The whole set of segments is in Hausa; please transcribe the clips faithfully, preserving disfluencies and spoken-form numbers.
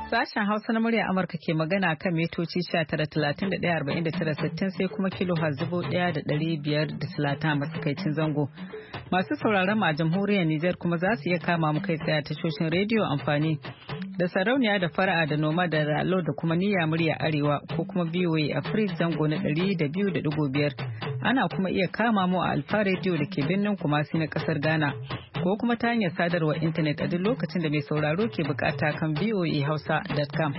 Sashen Hausa na murya Amurka ke magana kan mitoci sha tara talatin da ɗaya arba'in da tara sittin sai kuma kilo zubo ɗaya da ɗari biyar da talatin a matsakaicin zango. Masu sauraron mu a jamhuriyar Nijar kuma za su iya kama mu kai tsaye a tashoshin rediyo amfani da sarauniya da fara'a da noma da ralo da kuma niyya murya arewa ko kuma B O A Africa zango na ɗari da biyu da ɗigo biyar. Ana kuma iya kama mu a Alfa rediyo da ke birnin Kumasi na ƙasar Ghana. Ko kuma ta hanyar sadarwar intanet a duk lokacin da mai sauraro ke bukata kan v o a hausa dot com.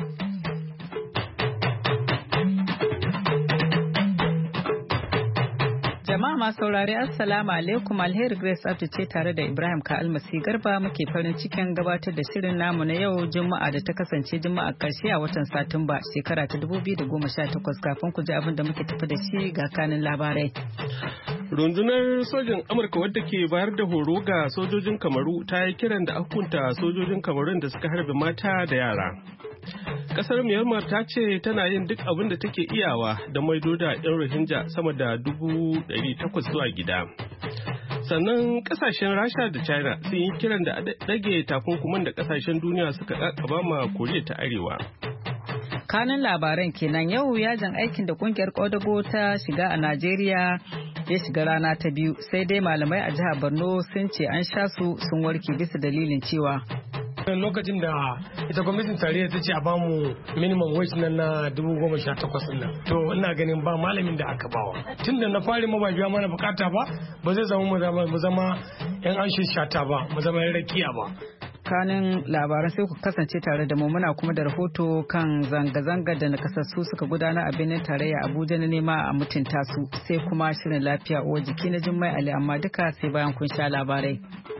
Jama'a masu saurare Assalamu alaikum, Alheri Grace Abdu ce tare da Ibrahim Ka'almasi Garba muke farin cikin gabatar da shirin namu na yau Juma'a da ta kasance Juma'a karshe a watan Satumba shekara ta dubu biyu da goma sha takwas. Kafin ku ji abin da muke tafi da shi ga kanin labarai. Rundunar sojin Amurka wadda ke bayar da horo ga sojojin Kamaru ta yi kiran da hukunta sojojin Kamarun da suka harbe mata da yara. Kasar Myanmar ta ce tana yin duk abin da take iyawa da maido da 'yan Rohingya sama da dubu ɗari takwas zuwa gida. Sannan kasashen Rasha da China sun yi kiran da ɗage takunkuman da kasashen duniya suka ƙaƙaba ma Koriya ta Arewa. Kanin labaran kenan yau yajin aikin da kungiyar Kodago ta shiga a Najeriya ya shiga rana ta biyu sai dai malamai a jihar Borno sun ce an sha su sun warke bisa dalilin cewa lokacin da ita gwamnatin tarayya ta ce a bamu minimum wage nan na dubu goma sha takwas nan to ina ganin ba malamin da aka bawa tun da na fari ma ba biya mana bukata ba ba zai zama mu zama yan an shata ba mu zama yan rakiya ba. Kanin labaran sai ku kasance tare da mu muna kuma da rahoto kan zanga-zanga da nakasassu suka gudana a birnin tarayya Abuja na nema a mutunta su sai kuma shirin lafiya uwar jiki na Jummai Ali amma duka sai bayan kun sha labarai.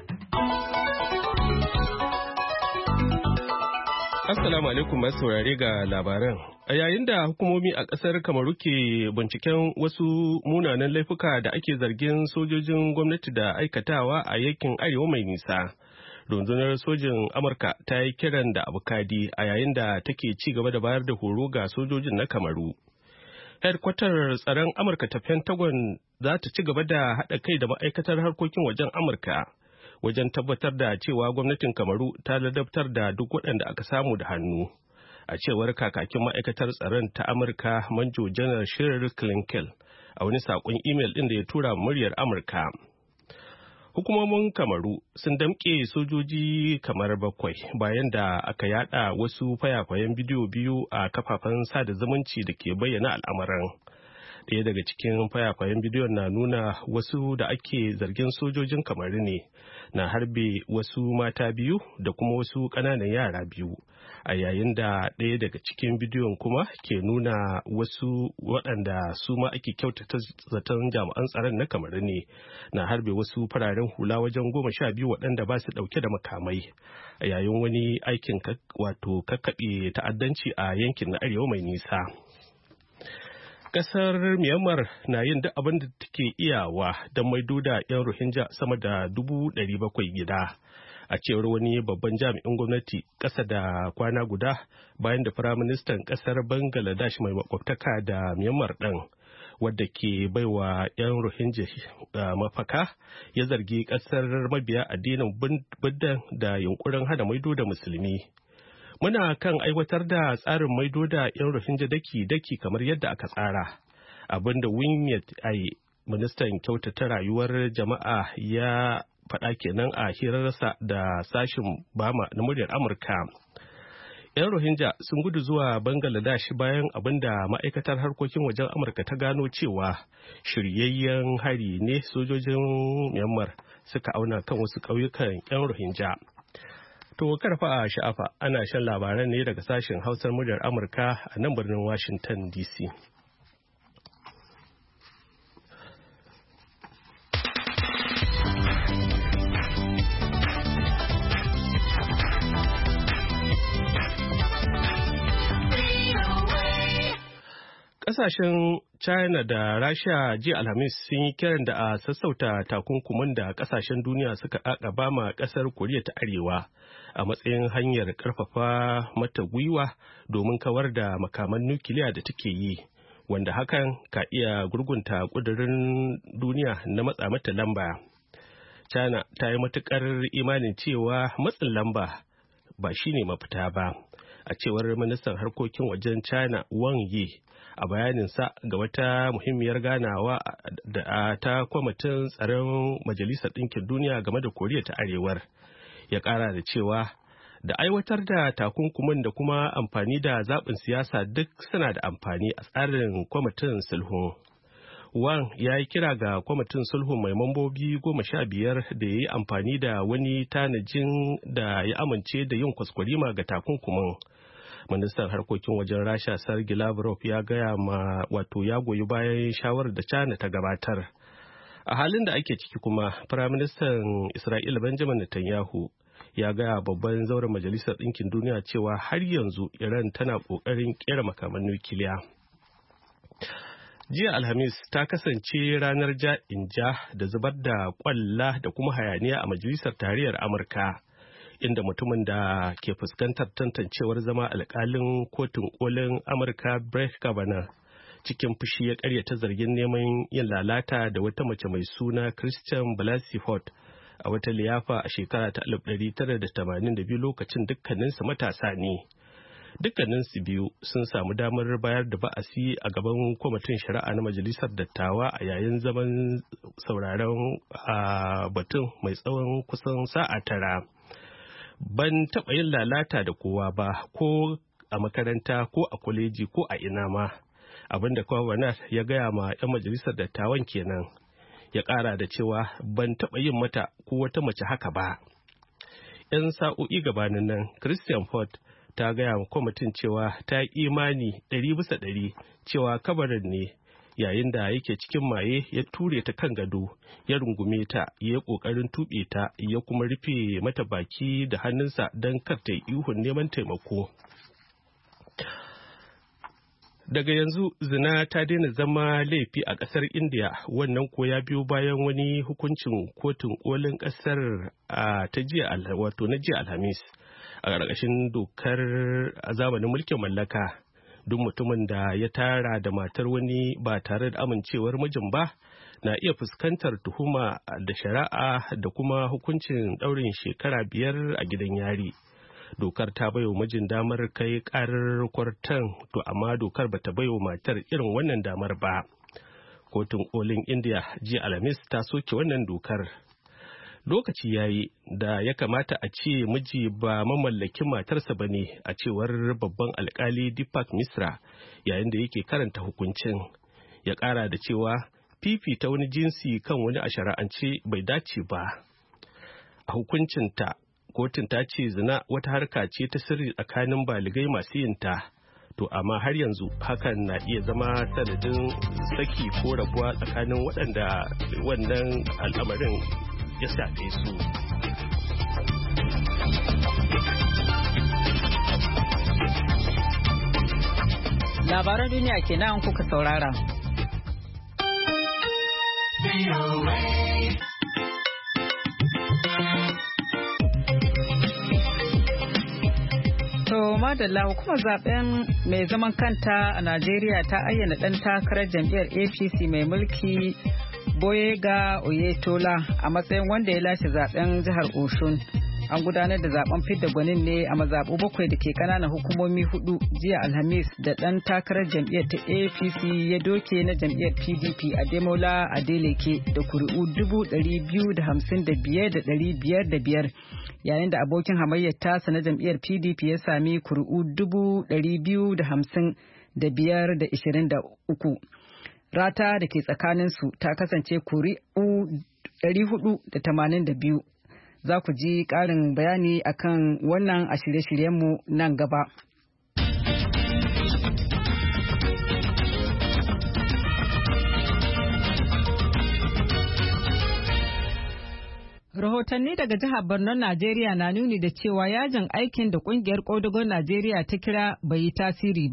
Assalamu alaikum masu saurare ga labaran. A yayin da hukumomi a ƙasar Kamaru ke binciken wasu munanan laifuka da ake zargin sojojin gwamnati da aikatawa a yankin arewa mai nisa. Rundunar sojin Amurka ta yi kiran da abukadi a yayin da take ci gaba da bayar da horo ga sojojin na Kamaru. Headkwatar tsaron Amurka ta Pentagon za ta ci gaba da haɗa kai da ma'aikatar harkokin wajen Amurka wajen tabbatar da cewa gwamnatin Kamaru ta ladabtar da duk waɗanda aka samu da hannu. A cewar kakakin ma'aikatar tsaron ta Amurka Manjo Janar Shirley Clinkel a wani saƙon imel ɗin da ya tura muryar Amurka. Hukumomin Kamaru sun damƙe sojoji kamar bakwai bayan da aka yada wasu fayafayen bidiyo biyu a kafafen sada zumunci da ke bayyana al'amuran. Ɗaya daga cikin fayafayen bidiyon na nuna wasu da ake zargin sojojin Kamaru ne na harbe wasu mata biyu da kuma wasu ƙananan yara biyu. A yayin da ɗaya daga cikin bidiyon kuma ke nuna wasu waɗanda su ma ake kyautata zaton jami'an tsaron na Kamaru ne na harbe wasu fararen hula wajen goma sha biyu waɗanda ba su ɗauke da makamai a yayin wani aikin wato kakkaɓe ta'addanci a yankin na arewa mai nisa. Ƙasar Myanmar na yin duk abin da take iyawa don maido da 'yan Rohingya sama da dubu ɗari bakwai gida. A cewar wani babban jami'in gwamnati ƙasa da kwana guda bayan da Firaministan ƙasar Bangladesh mai makwabtaka da Myanmar ɗin wadda ke baiwa 'yan Rohingya mafaka ya zargi ƙasar mabiya addinin Buddha da yunkurin hana maido da musulmi. Muna kan aiwatar da tsarin maido da 'yan Rohingya daki-daki kamar yadda aka tsara. Abinda Winyat Ai, ministan kyautata rayuwar jama'a ya faɗa kenan a hirarsa da sashin Bama na muryar Amurka. 'Yan Rohingya sun gudu zuwa Bangladesh bayan abinda ma'aikatar harkokin wajen Amurka ta gano cewa shiryayyen hari ne sojojin Myanmar suka auna kan wasu ƙauyukan 'yan Rohingya. To karfa a sha'afa ana shan labaran ne daga sashen Hausar muryar Amurka a nan birnin Washington D C. Kasashen China da Rasha jiya Alhamis sun yi kiran da a sassauta takunkumin da kasashen duniya suka ƙaƙaba ma ƙasar Koriya ta Arewa a matsayin hanyar ƙarfafa mata gwiwa domin kawar da makaman nukiliya da take yi, wanda hakan ka iya gurgunta ƙudurin duniya na matsa mata lamba. China ta yi matuƙar imanin cewa matsin lamba ba shine mafita ba. a cewar ministan harkokin wajen China Wang Yi a bayaninsa ga wata muhimmiyar ganawa da ta kwamitin tsaron Majalisar Ɗinkin Duniya game da Koriya ta Arewar. Ya ƙara da cewa da aiwatar da takunkumin da kuma amfani da zaɓin siyasa duk suna da amfani a tsarin kwamitin sulhu. Wang ya yi kira ga kwamitin sulhu mai mambobi goma sha biyar da ya yi amfani da wani tanajin da ya amince da yin kwaskwarima ga takunkumin. Ministan harkokin wajen Rasha Sergei Lavrov ya gaya ma wato ya goyi bayan shawarar da China ta gabatar. A halin da ake ciki kuma, Firaministan Isra'ila Benjamin Netanyahu ya gaya babban zauren Majalisar Ɗinkin Duniya cewa har yanzu Iran tana ƙoƙarin ƙera makaman nukiliya. Jiya Alhamis ta kasance ranar ja-in-ja da zubar da ƙwalla da kuma hayaniya a Majalisar Tarayyar Amurka, inda mutumin da ke fuskantar tantancewar zama alƙalin kotun kolin Amurka Brett Kavanaugh cikin fushi ya ƙaryata zargin neman yin lalata da wata mace mai suna Christian Blasey Ford a wata liyafa a shekara ta alif ɗari tara da tamanin da biyu lokacin dukkaninsu matasa ne. Dukkaninsu biyu sun samu damar bayar da ba'asi a gaban kwamitin shari'a na Majalisar Dattawa a yayin zaman sauraron a batun mai tsawon kusan sa'a tara. Ban taɓa yin lalata da kowa ba, ko a makaranta ko a kwaleji ko a ina ma, abinda Kavanaugh ya gaya ma 'yan Majalisar Dattawan kenan. Ya ƙara da cewa ban taɓa yin mata ko wata mace haka ba. 'Yan sa'o'i gabanin nan, Christian Ford ta gaya wa kwamitin cewa ta yi imani ɗari bisa ɗari cewa kabarin ne, yayin da yake cikin maye ya ture ta kan gado, ya rungume ta, ya yi ƙoƙarin tuɓe ta, ya kuma rufe mata baki da hannunsa don kar ta yi ihun neman taimako. Daga yanzu zina ta daina zama laifi a ƙasar India, wannan ko ya biyo bayan wani hukuncin kotun kolin ƙasar ta jiya wato na jiya Alhamis a ƙarƙashin dokar a zamanin mulkin mallaka. Duk mutumin da ya tara da matar wani ba tare da amincewar mijin ba na iya fuskantar tuhuma da shari'a da kuma hukuncin ɗaurin shekara biyar a gidan yari. Dokar ta baiwa mijin damar kai karar kwartan, to amma dokar bata baiwa matar irin wannan damar ba. Kotun kolin India jiya Alhamis ta soke wannan dokar. Lokaci yayi da ya kamata a ce miji ba mamallakin matarsa bane, a cewar babban alkali Deepak Misra yayin da yake karanta hukuncin. Ya ƙara da cewa fifita wani jinsi kan wani a shari'ance bai dace ba. A hukuncinta, kotun ta ce zina wata harka ce ta sirri tsakanin baligai masu yinta, to amma har yanzu hakan na iya zama sanadin saki ko rabuwa tsakanin waɗanda wannan al'amarin ya shafe su. Labaran duniya kenan kuka saurara. To madalla, hukumar zaben mai zaman kanta a Najeriya ta ayyana ɗan takarar jam'iyyar A P C mai mulki Boyega Oyetola a matsayin wanda ya lashe zaben jihar Oshun. An gudanar da zaben fidda gwanin ne a mazaɓu bakwai da ke ƙananan hukumomi hudu jiya Alhamis, da ɗan takarar jam'iyyar ta A P C ya doke na jam'iyyar P D P Ademola Adeleke da kuri'u dubu ɗari biyu da hamsin da biyar da ɗari biyar da biyar, yayin da abokin hamayyar tasa na jam'iyyar P D P ya sami kuri'u dubu ɗari biyu da hamsin da biyar da ishirin da uku. Rata da ke tsakaninsu ta kasance kuri'u ɗari hudu da tamanin da biyu. Za ku ji ƙarin bayani akan wannan a shirye-shiryenmu nan gaba. Rahotanni daga jihar Borno, Najeriya na nuni da cewa yajin aikin da kungiyar ƙodagon Najeriya ta kira bai yi tasiri ba.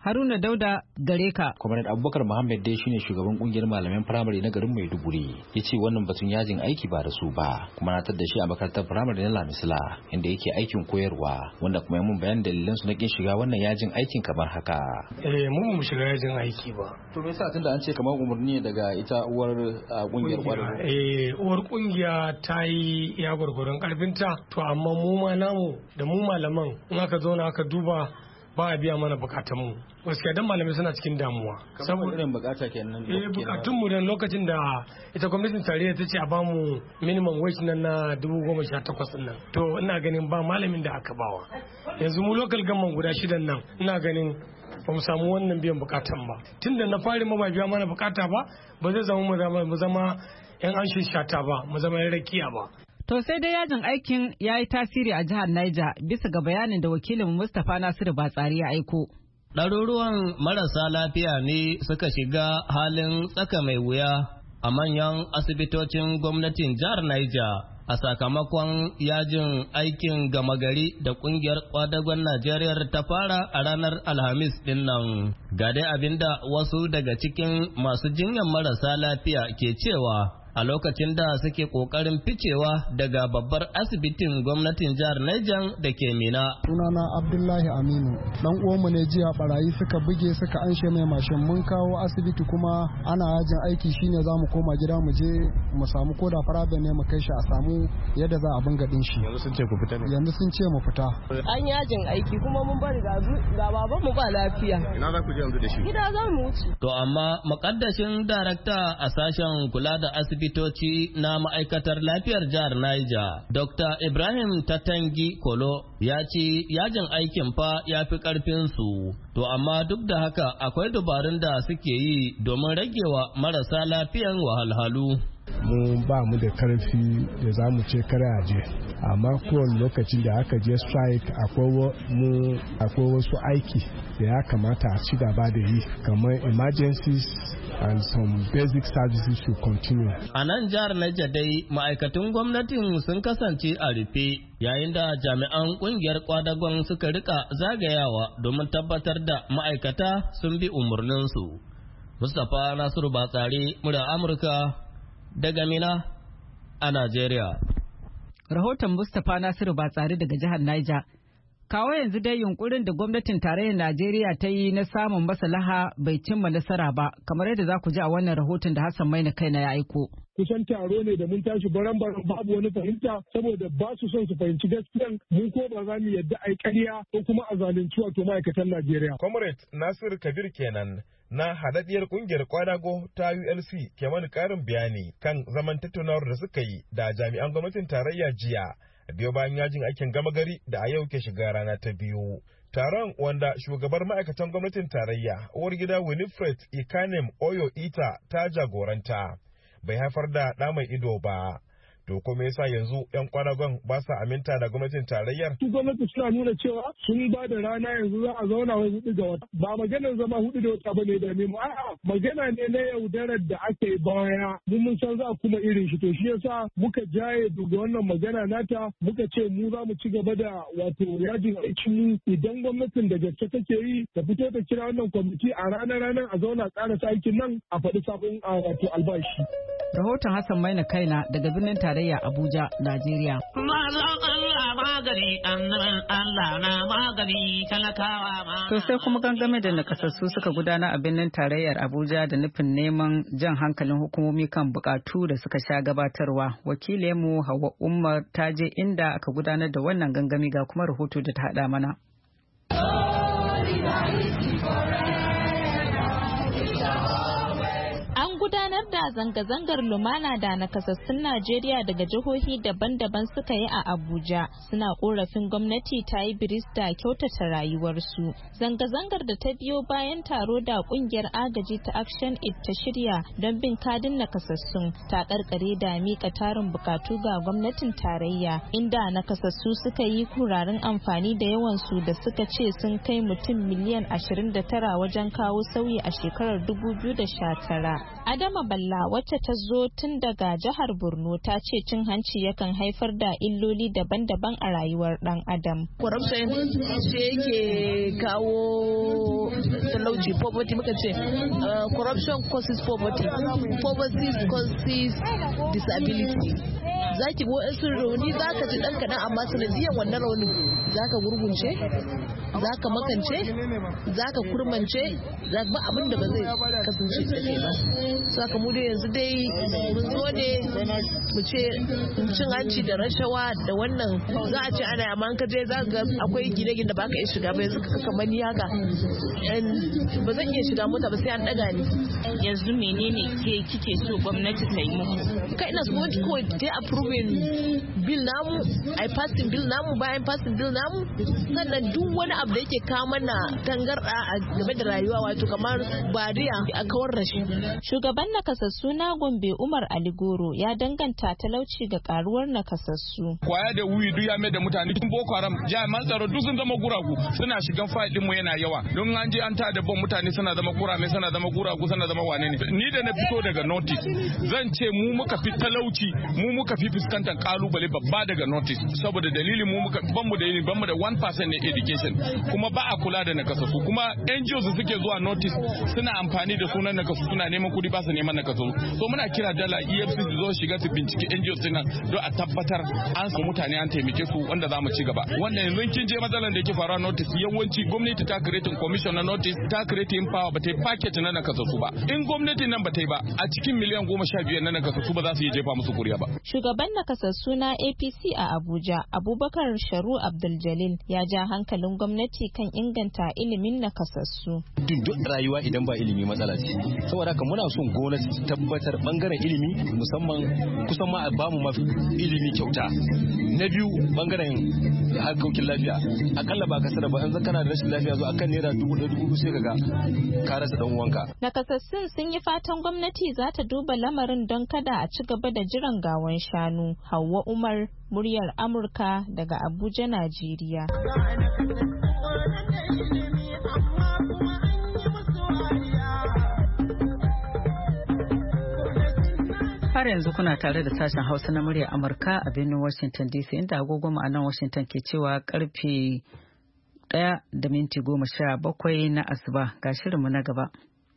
Haruna Dauda gare ka. Kwamitin Abubakar Muhammad dai shine shugaban kungiyar malaman firamare na garin Maiduguri. Ya ce wannan batun yajin aiki ba da su ba, kuma na tada shi a makarantar firamare na Lamisila inda yake aikin koyarwa, wanda kuma ya mun bayan dalilan su na kin shiga wannan yajin aikin kamar haka. Eh mu mu shiga yajin aiki ba. To me yasa tunda an ce kamar umarni daga ita uwar kungiyar kwadago? Eh uwar kungiya ta yi ya gurgurun karfinta, to amma mu ma namu da mu malaman in aka zo na aka duba ba a biya mana bukatunmu. Gaskiya dan malamai suna cikin damuwa. Saboda irin bukata kenan. Eh bukatunmu dan lokacin da ita gwamnatin tarayya ta ce a bamu minimum wage nan na dubu goma sha takwas din nan. To ina ganin ba malamin da aka bawa. Yanzu mu local government guda shidan nan ina ganin ba mu samu wannan biyan bukatan ba. Tunda na fari ma ba biya mana bukata ba, ba zai zama mu zama yan an shata ba, mu zama yan rakiya ba. To sai dai yajin aikin ya yi tasiri a jihar Niger bisa ga bayanin da wakilin Mustapha Nasiru Batsari ya aiko. Ɗaruruwan marasa lafiya ne suka shiga halin tsaka mai wuya a manyan asibitocin gwamnatin jihar Niger a sakamakon yajin aikin gama gari da kungiyar kwadagon Najeriya ta fara a ranar Alhamis din nan. Ga dai abinda wasu daga cikin masu jinyar marasa lafiya ke cewa a lokacin da suke kokarin ficewa daga babbar asibitin gwamnatin jihar Niger da ke Mina. Sunana Abdullahi Aminu, dan uwanmu ne jiya barayi suka buge suka anshe mai mashin, mun kawo asibiti kuma ana yajin aiki shine zamu koma gida mu je mu samu koda farabe ne mu kai shi a samu yadda za a bunga din shi. Yanzu sun ce ku fita ne? Yanzu sun ce mu fita. An yajin aiki kuma mun bari ga baban mu ba lafiya. Ina za ku je yanzu da shi? Gida za mu wuce. To amma mukaddashin darakta a sashen kula da asibiti Asibitoci na ma'aikatar lafiyar jihar Niger, Doctor Ibrahim Tatangi Kolo ya ce yajin aikin fa ya fi ƙarfinsu, to amma duk da haka akwai dabarun da suke yi domin ragewa marasa lafiyan wahalhalu. Mu ba mu da karfi da za mu ce kare aje, amma kowane lokacin da aka je strike akwai wasu aiki da ya kamata a ci gaba da yi, kamar emergencies and some basic services to continue. A nan jihar Niger dai ma'aikatan gwamnatin sun kasance a rufe yayin da jami'an kungiyar kwadagon suka rika zagayawa domin tabbatar da ma'aikata sun bi umarninsu. Mustapha Nasiru Batsari, murar Amurka daga Mina a Najeriya. Rahoton Mustapha Nasiru Batsari daga jihar Niger. Kawo yanzu dai yunkurin da gwamnatin tarayyar Najeriya ta yi na samun maslaha bai cimma nasara ba, kamar yadda za ku ji a wannan rahoton da Hassan Maina kaina ya aiko. Kusan taro ne da mun tashi baran-baran babu wani fahimta saboda ba su son su fahimci gaskiyan, mun ko ba za mu yadda a yi ƙarya ko kuma a zalunci wato ma'aikatan Najeriya. Comrade Nasir Kabir kenan na haɗaɗɗiyar ƙungiyar kwadago ta U L C ke mani ƙarin bayani kan zaman tattaunawar da suka yi da jami'an gwamnatin tarayya jiya. Biyo bayan yajin aikin gama gari da a yau ke shiga rana ta biyu. Taron wanda shugabar ma'aikatan gwamnatin tarayya uwar gida Winifred Ikanem Oyo Ita ta jagoranta bai haifar da ɗa mai ido ba. To kuma yasa yanzu yan kwadagon ba sa aminta da gwamnatin tarayyar? Su gwamnati suna nuna cewa sun ba da rana yanzu za a zauna wai hudu ga wata. Ba maganar zama hudu da wata bane da mu. A'a magana ne na yaudarar da aka yi baya. Mun mun san za kuma irin shi, to shi yasa muka jaye daga wannan magana nata muka ce mu za mu ci gaba da wato yajin aikin mu idan gwamnatin da gaske take yi ta fito ta kira wannan kwamiti a ranar ranar a zauna ƙarasa aikin nan a faɗi sabon wato albashi. Rahoton Hassan Maina kaina daga birnin tarayya Abuja, Najeriya. To sai kuma gangame da nakasassu suka gudana a birnin tarayyar Abuja da nufin neman jan hankalin hukumomi kan bukatu da suka sha gabatarwa. Wakilinmu Hauwa Umar ta je inda aka gudanar da wannan gangami ga kuma rahoto da ta haɗa mana. gudanar da zanga-zangar lumana da nakasassun Najeriya daga jihohi daban-daban suka yi a Abuja suna korafin gwamnati ta yi biris da kyautata rayuwarsu. Zanga-zangar da ta biyo bayan taro da kungiyar agaji ta Action Aid ta shirya don bin kadin nakasassun ta karkare da mika tarin bukatu ga gwamnatin tarayya, inda nakasassu suka yi kurarin amfani da yawansu da suka ce sun kai mutum miliyan ashirin da tara wajen kawo sauyi a shekarar dubu biyu da sha tara. A Adama Balla wacce ta zo tun daga jihar Borno ta ce cin hanci yakan haifar da illoli daban-daban a rayuwar dan adam. Corruption shi yake kawo talauci, poverty muka ce corruption causes poverty, poverty causes disability. Zaki go wasu rauni zaka ji dan kadan amma sanadiyan wannan raunin zaka gurgunce, zaka makance, zaka kurmance, zaka ba abin da ba zai kasance da kai ba. Saka mu dai yanzu dai mun zo ne mu ce cin hanci da rashawa da wannan za a ce ana amma an ka je za ga akwai gine-gine da baka iya shiga ba yanzu ka kamar ni haka ba zan iya shiga mota ba sai an daga ni. Yanzu menene ke kike so gwamnati ta yi muku? Kai ina so gwamnati kawai ta approving bill namu, ai passing bill namu, bayan passing bill namu sannan duk wani abu da yake kawo mana tangarda game da rayuwa wato kamar bariya a kawar da shi. Shugaban nakasassu na Gombe Umar Ali Goro ya danganta talauci ga karuwar nakasassu. Kwaya da wuyi duk ya mai da mutane tun Boko Haram jami'an tsaro duk sun zama guragu suna shigan fayil din mu yana yawa don an je an ta da ban mutane suna zama kurame suna zama guragu suna zama wane ne. Ni da na fito daga notice zan ce mu muka fi talauci mu muka fi fuskantar kalubale babba daga notice saboda dalilin mu muka ban mu da ilimi ban mu da one percent ne education kuma ba a kula da nakasassu kuma N G Os suke zuwa notice suna amfani da sunan nakasassu suna neman kudi ba su neman nakasassu so muna kira dala E F C C zo shiga su bincike N G Os din nan don a tabbatar an samu mutane an taimake su wanda za mu ci gaba wannan yanzu kin je matsalan da yake faruwa notice yawanci gwamnati ta create commission na notice ta create power ba ta yi packet na nakasassu ba in gwamnati nan ba ta yi ba a cikin miliyan goma sha biyar na nakasassu ba za su yi jefa musu kuriya ba. Shugaban nakasassu na A P C a Abuja Abubakar Sharu Abdul Jalil ya ja hankalin gwamnati kan inganta ilimin nakasassu. Duk rayuwa idan ba ilimi matsala ce saboda haka muna son gwamnati ta tabbatar bangaren ilimi musamman kusan ma a bamu mafi ilimi kyauta. Na biyu bangaren harkokin lafiya akalla ba kasar ba an kana da rashin lafiya zo akan naira dubu da dubu sai kaga ka rasa dan uwanka. Nakasassun sun yi fatan gwamnati za ta duba lamarin don kada a ci gaba da jiran gawan shanu. Hauwa Umar, muryar Amurka daga Abuja, Najeriya. Har yanzu kuna tare da sashen Hausa na muryar Amurka a birnin Washington D C inda agogo a nan Washington ke cewa karfe ɗaya da minti goma sha bakwai na asuba ga shirinmu na gaba.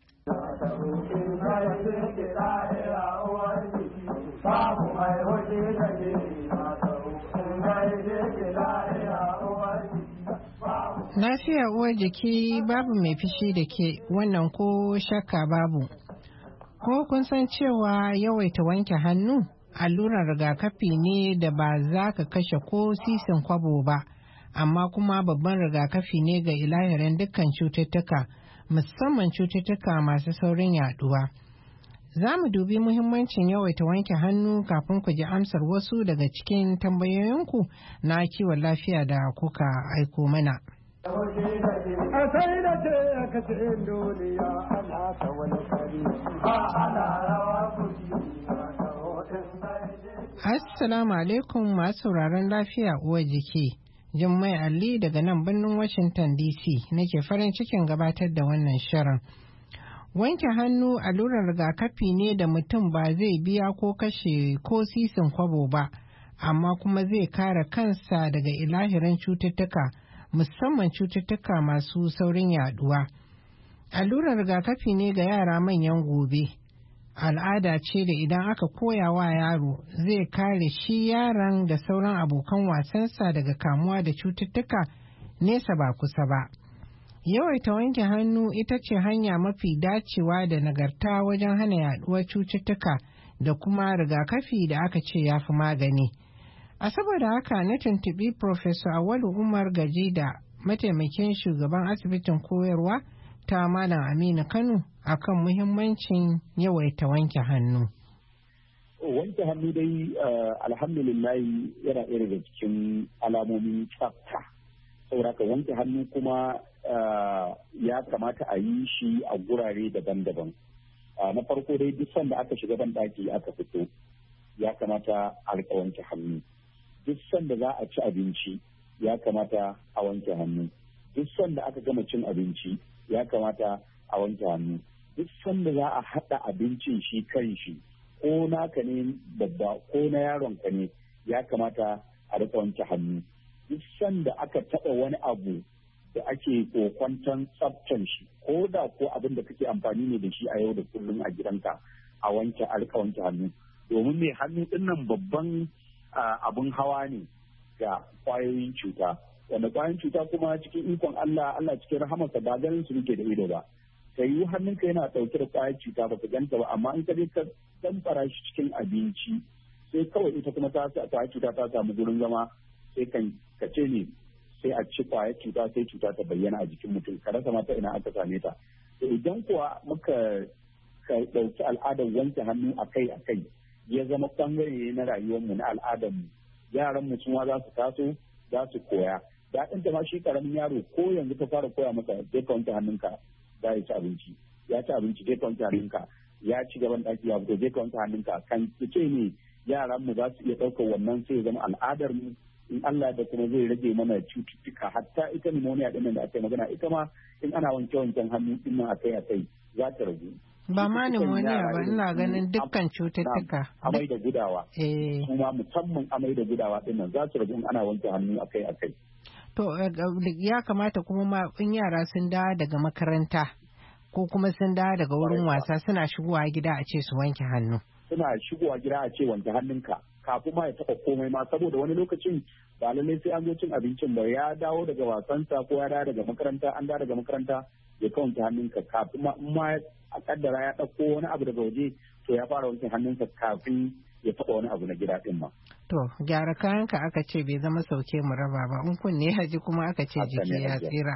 Lafiya uwar jiki babu mai fishi da ke wannan ko shakka babu. Ko kun san cewa yawaita wanke hannu allurar rigakafi ne da ba za ka kashe ko sisin kwabo ba, amma kuma babban rigakafi ne ga ilahirin dukkan cututtuka, musamman cututtuka masu saurin yaduwa. Za mu dubi muhimmancin yawaita wanke hannu kafin ku ji amsar wasu daga cikin tambayoyinku na kiwon lafiya da kuka aiko mana. Assalamu alaikum masu sauraron lafiya uwar jiki. Jummai Ali daga nan birnin Washington D C nake farin cikin gabatar da wannan shirin. Wanke hannu allurar rigakafi ne da mutum ba zai biya ko kashe ko sisin kwabo ba, amma kuma zai kare kansa daga ilahirin cututtuka, musamman cututtuka masu saurin yaduwa. Allurar rigakafi ne ga yara manyan gobe. Al'ada ce da idan aka koya wa yaro zai kare shi yaron da sauran abokan wasansa daga kamuwa da cututtuka nesa ba kusa ba. Yawaita wanke hannu ita ce hanya mafi dacewa da nagarta wajen hana yaduwar cututtuka da kuma rigakafi da aka ce ya fi magani. A saboda haka na tuntubi Professor Awalu Umar Gajida, mataimakin shugaban asibitin koyarwa ta Malam Aminu Kano akan muhimmancin yawaita wanke hannu. Wanke hannu dai alhamdulillah yana ɗaya daga cikin alamomin tsafta. Saboda ka wanke hannu kuma ya kamata a yi shi a gurare daban-daban. Na farko dai duk sanda aka shiga banɗaki aka fito ya kamata a rika wanke hannu. Duk sanda za a ci abinci ya kamata a wanke hannu. Duk sanda aka gama cin abinci ya kamata a wanke hannu. Duk duk sanda za a haɗa abincin shi kan shi ko naka ne babba ko na yaron ka ne ya kamata a rika wanke hannu. Duk sanda aka taɓa wani abu da ake kokwanton tsaftan shi ko da ko abin da kake amfani ne da shi a yau da kullum a gidanka a wanke a rika wanke hannu, domin mai hannu din nan babban abun hawa ne ga kwayoyin cuta, wanda kwayoyin cuta kuma cikin ikon Allah Allah cikin rahamarsa ba ganin su muke da ido ba. Ka yi hannunka yana ɗauke da kwayar cuta ba ka ganta ba, amma in ka je ka damfara shi cikin abinci sai kawai ita kuma ta kwayar cuta ta samu gurin zama sai kan ka ce ne sai a ci kwayar cuta sai cuta ta bayyana a jikin mutum ka rasa mata ina aka same ta. To idan kuwa muka ka ɗauki al'adar wanke hannu akai akai ya zama ɓangare na rayuwarmu na al'adarmu, yaran mu suma za su taso za su koya. Daɗin ta ma shi karamin yaro ko yanzu ka fara koya masa sai ka wanke hannunka za ya ci abinci, ya ci abinci sai ka wanke hannunka, ya ci gaban ɗaki ya fito sai ka wanke hannunka, kan ce ne yaran mu za su iya ɗaukar wannan sai ya zama al'adar mu. In Allah da kuma zai rage mana cututtuka, hatta ita pneumonia din da aka yi magana ita ma in ana wanke wanken hannu din nan akai akai za ta ragu. Ba ma pneumonia ba, ina ganin dukkan cututtuka. Amai da gudawa. Eh. Kuma musamman amai da gudawa din nan za su ragu in ana wanke hannu akai akai. To ya kamata kuma ma in yara sun dawo daga makaranta ko kuma sun dawo daga wurin wasa suna shigowa gida a ce su wanke hannu. Suna shigowa gida a ce wanke hannunka kafin ma ya taɓa komai ma, saboda wani lokacin ba lallai sai an zo cin abincin ba, ya dawo daga wasansa ko ya dawo daga makaranta an dawo daga makaranta ya ka wanke hannunka kafin ma in ma a kaddara ya ɗauko wani abu daga waje to ya fara wanke hannunsa kafin ya taɓa wani abu na gida ɗin ma. To gyara kayanka aka ce bai zama sauke mu raba ba, in kunne haji kuma aka ce jiki ya tsira.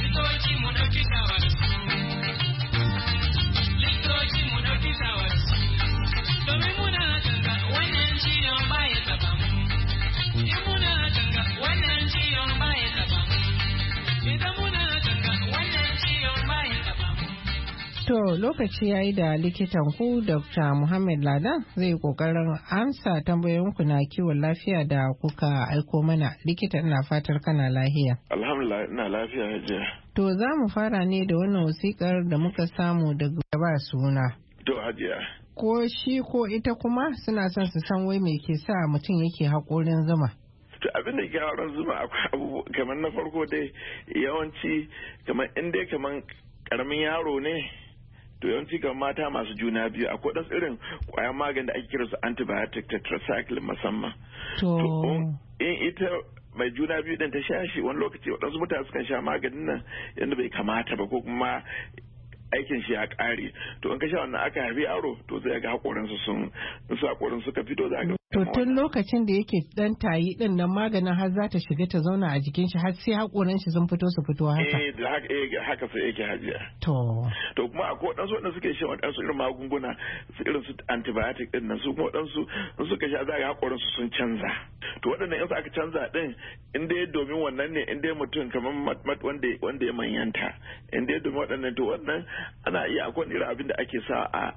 To lokaci ya yi da likitan ku Dokta Muhammad Ladan zai yi kokarin amsa tambayoyinku na kiwon lafiya da kuka aiko mana. Likita ina fatar kana lafiya. Alhamdulillah ina lafiya hajiya. To za mu fara ne da wannan wasikar da muka samu daga ba suna. To hajiya. Ko shi ko ita kuma suna son su san wai me ke sa mutum yake haƙorin zuma. To abin da ke haƙorin zuma akwai abu kamar na farko dai yawanci kamar in dai kamar karamin yaro ne. To yawanci ga mata masu juna biyu akwai ɗansu irin ƙwayan magani da ake kira su antibiotic tetracycline musamman. To in ita mai juna biyu ɗin ta sha shi wani lokaci waɗansu mutane sukan sha maganin nan yadda bai kamata ba ko kuma aikin shi ya ƙare. To in ka sha wannan aka haifi yaro to zai ga haƙorinsu sun su haƙorin suka fito za ga. To tun lokacin da yake dan tayi din nan maganin har za ta shiga ta zauna a jikin shi har sai haƙoran shi sun fito su fito haka. Eh da haka eh haka sai yake hajiya. To. To kuma akwai waɗansu waɗanda suke shan waɗansu irin magunguna su irin su antibiotic din nan su kuma waɗansu in suka sha za ga haƙorin su sun canza. To waɗannan in aka canza din in dai domin wannan ne in dai mutum kamar wanda wanda ya manyanta in dai domin waɗannan to wannan ana iya akwai irin abin da ake sa a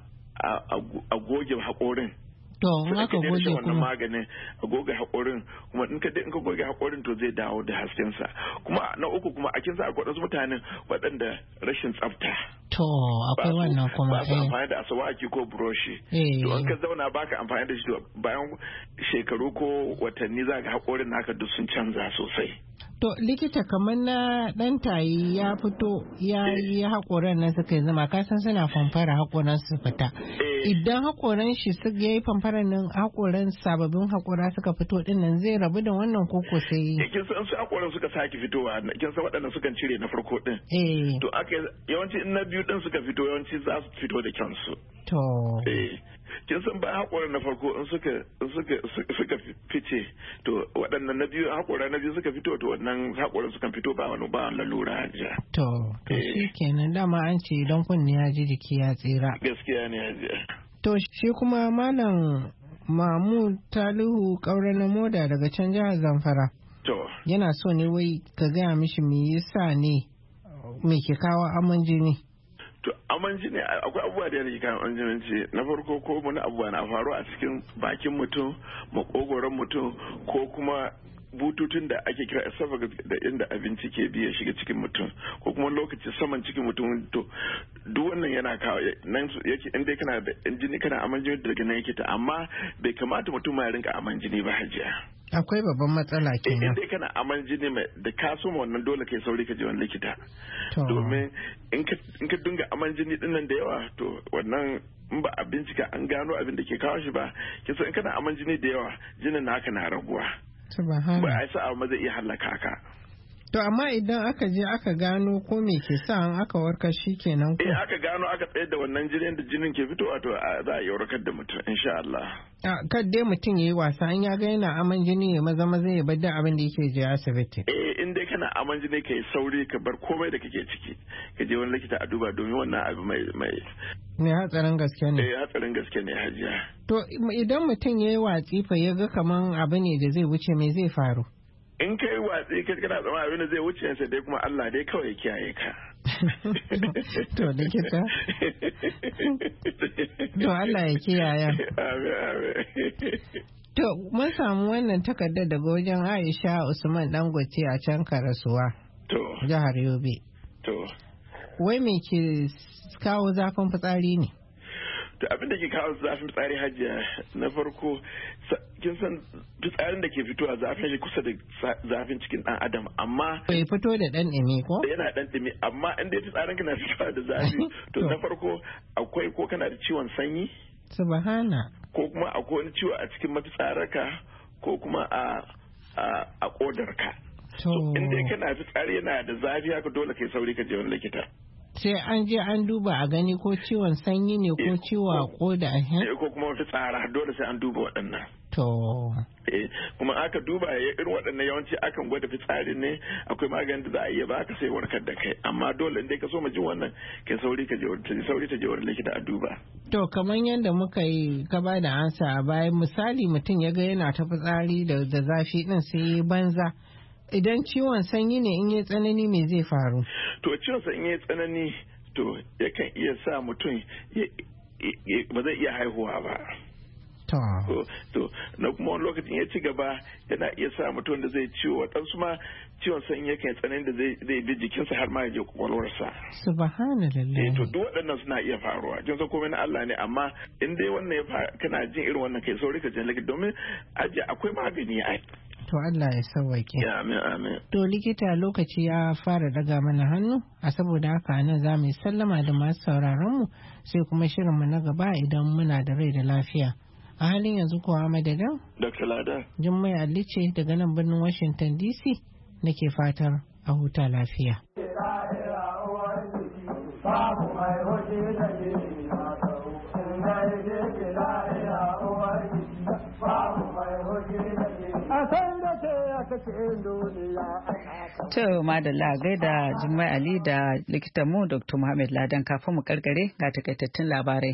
a goge haƙorin. To in aka goge kuma wannan maganin a goge haƙorin kuma in ka in ka goge haƙorin to zai dawo da hasken sa. Kuma na uku kuma a kinsa akwai wasu mutanen waɗanda rashin tsafta. To akwai wannan kuma ba su amfani da asawaki ko buroshi. To in ka zauna baka amfani da shi to bayan shekaru ko watanni za ka haƙorin naka duk sun canza sosai. To likita kamar na ɗan tayi ya fito ya yi haƙoran nan suka yi zama kasan suna famfara haƙoran su fita. Idan haƙoran shi ya yi famfara nan haƙoran sababbin haƙora suka fito ɗin nan zai rabu da wannan koko sai. Kin san su haƙoran suka sake fitowa kin san waɗanda sukan cire na farko ɗin. To aka yawanci in na biyu ɗin suka fito yawanci za su fito da kyansu. To. Kin san bayan haƙoran na farko in suka in suka suka fice to waɗannan na biyu haƙora na biyu suka fito to wannan haƙoran sukan fito ba wani ba lalura hajiya. To to shi kenan dama an ce idan kunni ya ji jiki ya tsira. Gaskiya ne hajiya. To shi kuma malam Mahmud Talihu Kaura na Moda daga can jihar Zamfara. To. Yana so ne wai ka gaya mishi me yasa ne me ke kawo aman jini. To aman jini akwai abubuwa da yake kawo aman jini na farko ko wani abubuwa na faru a cikin bakin mutum makogoron mutum ko kuma bututun da ake kira esophagus da inda abinci ke bi ya shiga cikin mutum ko kuma lokaci saman cikin mutum to duk wannan yana kawo nan yake inda kana da jini kana aman jini daga nan yake ta amma bai kamata mutum ma ya rinka aman jini ba hajiya. Akwai babban matsala kenan. Inda kana aman jini mai da ka soma wannan dole kai sauri ka je wani likita. Domin in ka dinga aman jini dinnan da yawa to wannan in ba a bincika an gano abin da ke kawo shi ba kisa in kana aman jini da yawa jinin naka na raguwa. Ba a sa abu zai iya hallaka ka. To amma idan aka je aka gano ko me ke sa an aka warkar shi kenan ko? Eh aka gano aka tsayar da wannan jinin da jinin ke fitowa to za a yi warkar da mutum insha Allah. A kad dai mutum yayi wasa an ya ga yana aman jini ya maza maza ya bar da abin da yake je asibiti. Eh in dai kana aman jini kai sauri ka bar komai da kake ciki ka je wani likita a duba domin wannan abu mai mai ne hatsarin gaske ne. Eh hatsarin gaske ne hajiya. To idan mutum yayi watsi fa ya ga kaman abu ne da zai wuce me zai faru? In ka yi watsi ka kana zama abin da zai wuce sai dai kuma Allah dai kawai kiyaye ka. To likita. To Allah ya kiyaye. Amin amin. To mun samu wannan takardar daga wajen Aisha Usman Dangote a can Karasuwa. To. Jihar Yobe. To. Wai me ke kawo zafin fitsari ne? To abin da ke kawo zafin fitsari hajiya na farko kin san fitsarin da ke fitowa zafin shi kusa da zafin cikin dan adam amma bai fito da dan dimi ko yana dan dimi amma in dai fitsarin kana fitowa da zafi to na farko akwai ko kana da ciwon sanyi subhana ko kuma akwai wani ciwo a cikin mafitsararka ko kuma a a kodarka to in dai kana fitsari yana da zafi haka dole kai sauri ka je wani likita. Sai an je an duba a gani ko ciwon sanyi ne ko ciwo a koda a ko kuma wata tsara dole sai an duba waɗannan. To. Kuma aka duba irin waɗannan yawanci akan gwada fitsari ne akwai maganin da za a iya baka sai warkar da kai amma dole inda ka so mu jin wannan kai sauri ka je sauri ta je wurin likita a duba. To kamar yadda muka yi ka ba da ansa a baya misali mutum ya ga yana ta fitsari da zafi din sai banza. Idan ciwon sanyi ne in yi tsanani me zai faru? To ciwon sanyi ya tsanani to yakan iya sa mutum ba zai iya haihuwa ba. To na kuma wani lokacin ya ci gaba yana iya sa mutum da zai ciwo waɗansu ma ciwon sanyi yakan tsanani da zai bi jikinsa har ma ya je kwakwalwarsa. Subhanallah. To duk waɗannan suna iya faruwa. Jin san komai na Allah ne amma in dai wannan ya kana jin irin wannan kai sauri ka je likita domin aje akwai magani ai. To Allah ya sauwaƙe. Amin amin. To likita lokaci ya fara daga mana hannu a saboda haka nan za mu yi sallama da masu sauraron mu sai kuma shirin mu na gaba idan muna da rai da lafiya. A halin yanzu kuwa madadin? Doctor Lada. Jummai Ali ce daga nan birnin Washington D C nake fatar a huta lafiya. To madalla gaida Jummai Ali da likitanmu Doctor Muhammad Ladan kafin mu karkare ga takaitattun labarai.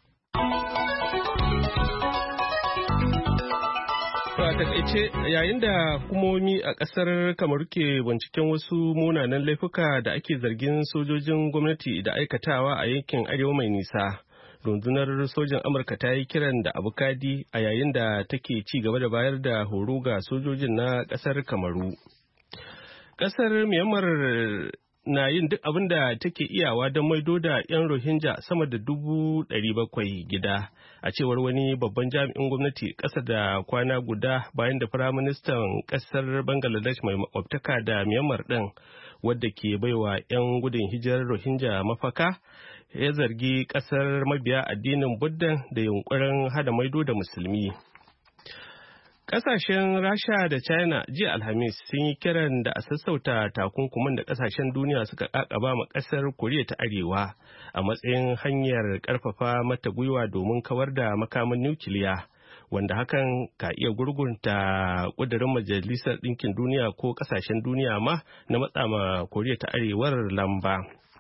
a takaice yayin da hukumomi a kasar Kamaru ke binciken wasu munanan laifuka da ake zargin sojojin gwamnati da aikatawa a yankin arewa mai nisa. Rundunar sojin Amurka ta yi kiran da abu kadi a yayin da take ci gaba da bayar da horo ga sojojin na kasar Kamaru. Kasar Myanmar na yin duk abin da take iyawa don maido da 'yan Rohingya sama da dubu ɗari bakwai gida, a cewar wani babban jami'in gwamnati ƙasa da kwana guda bayan da Firaministan ƙasar Bangladesh mai makwabtaka da Myanmar ɗin, wadda ke baiwa 'yan gudun hijirar Rohingya mafaka, ya zargi ƙasar mabiya addinin Buddha da yunkurin hada maido da musulmi. Ƙasashen Rasha da China jiya Alhamis sun yi kiran da a sassauta takunkumin da ƙasashen duniya suka ƙaƙaba ma ƙasar Koriya ta Arewa a matsayin hanyar ƙarfafa mata gwiwa domin kawar da makaman nukiliya, wanda hakan ka iya gurgunta ƙudurin Majalisar Ɗinkin Duniya ko ƙasashen duniya ma na matsa ma Koriya ta Arewar lamba.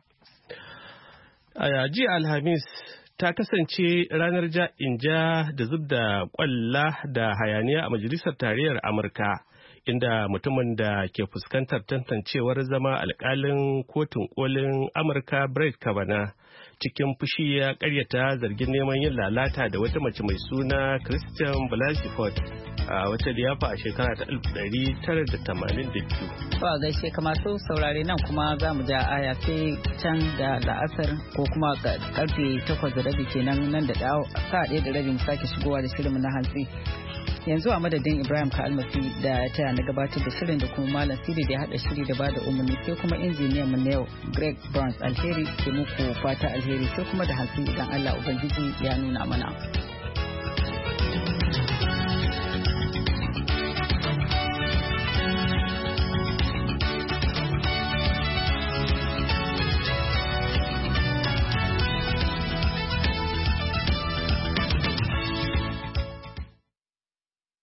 A jiya Alhamis ta kasance ranar ja-in-ja da zub da kwalla da hayaniya a Majalisar Tarayyar Amurka, inda mutumin da ke fuskantar tantancewar zama alkalin kotun kolin Amurka Brett Kavanaugh cikin fushi ya karyata zargin neman yin lalata da wata mace mai suna Christian Blasey Ford a wata liyafa a shekara ta alif ɗari tara da tamanin da biyu. To a gaishe ka masu saurare nan kuma za mu ja aya sai can da la'asar ko kuma karfe takwas da rabi kenan nan da sa ɗaya da rabi mu sake shigowa da shirinmu na hantsi. Yanzu a madadin Ibrahim ka almasi da ta na gabatar da shirin da kuma Malam Siri da ya haɗa shiri da bada umarni sai kuma injiniyan mu na yau Greg Burns alheri ke muku fata alheri sai kuma da hantsi idan Allah Ubangiji ya nuna mana.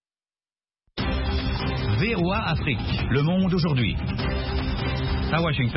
V O A Afrique, le monde aujourd'hui. À Washington.